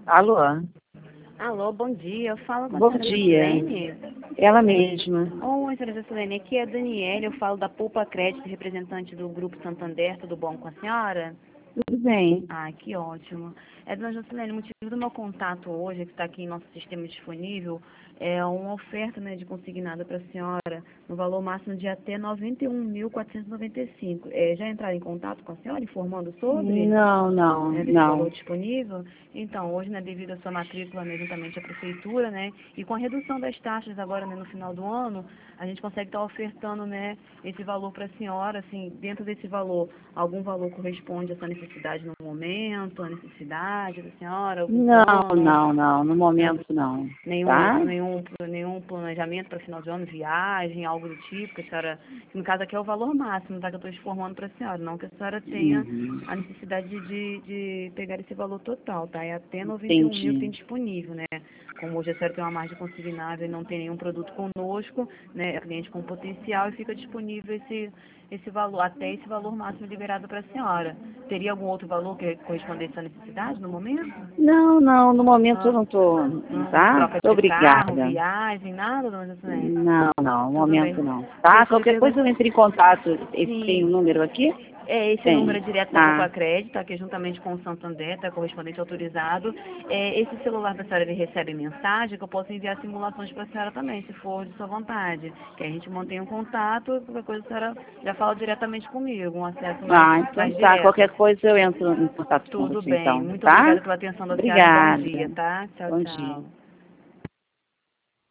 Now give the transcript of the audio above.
Alô? Alô, bom dia. Eu falo com a Bom senhora dia. Jocilene. Ela mesma. Oi, senhora Jocilene. Aqui é a Daniela. Eu falo da Poupa Crédito, representante do Grupo Santander. Tudo bom com a senhora? Tudo bem. Ah, que ótimo. Dona Jocilene, o motivo do meu contato hoje, que está aqui em nosso sistema disponível, é uma oferta, né, de consignada para a senhora no valor máximo de até 91.495. Já entraram em contato com a senhora informando sobre? Desse valor Não. disponível. Então, hoje, né, devido à sua matrícula, né, juntamente à prefeitura, né, e com a redução das taxas agora, né, no final do ano, a gente consegue estar ofertando, né, esse valor para a senhora, assim, dentro desse valor, algum valor corresponde à sua necessidade no momento, a necessidade da senhora, algum plano, Não. No momento não. Tá? nenhum planejamento para final de ano, viagem, algo do tipo, que a senhora, no caso aqui é o valor máximo, tá, que eu estou informando para a senhora, não que a senhora tenha Uhum. a necessidade de pegar esse valor total, tá? É até 91 mil que Entendi. tem disponível, né? Como hoje a senhora tem uma margem consignável e não tem nenhum produto conosco, né? É cliente com potencial e fica disponível esse valor, até esse valor máximo liberado para a senhora. Teria algum outro valor que correspondesse à necessidade no momento? Não. No momento eu Ah, não tô. não, Tá? troca Muito de carro, obrigada. viagem, nada, dona Jocilene? Não. No Tudo bem. momento não. Tá? Deixa eu lhe Qualquer coisa eu perguntar. entro em contato. Tem Sim, um número aqui? esse número é Tem. direto da Poupa Ah, Crédito, tá, que juntamente com o Santander, tá, correspondente autorizado. Esse celular da senhora, ele recebe mensagem, que eu posso enviar simulações para a senhora também, se for de sua vontade. Que a gente mantém um contato, qualquer coisa a senhora já fala diretamente comigo, um acesso então mais tá. direto. Qualquer coisa eu entro em contato com Tudo você bem. então, Muito tá? obrigada pela atenção da senhora. Um bom dia, Obrigada. tá? Tchau, Bom dia. tchau.